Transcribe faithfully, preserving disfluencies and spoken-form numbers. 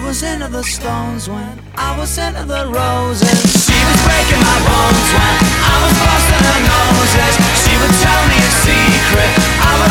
was into the stones when I was into the roses. She was breaking my bones when I was busting her noses. She would tell me a secret, I would